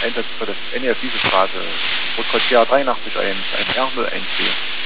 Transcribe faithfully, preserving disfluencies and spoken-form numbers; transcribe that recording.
Einsatz für das N E S diese Straße. Rot-Kreuz G A dreiundachtzig eins, ein R null eins vier.